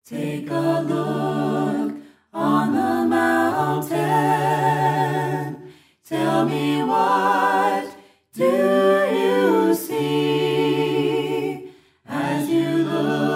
Take a look on the mountain. Tell me, what do you see as you look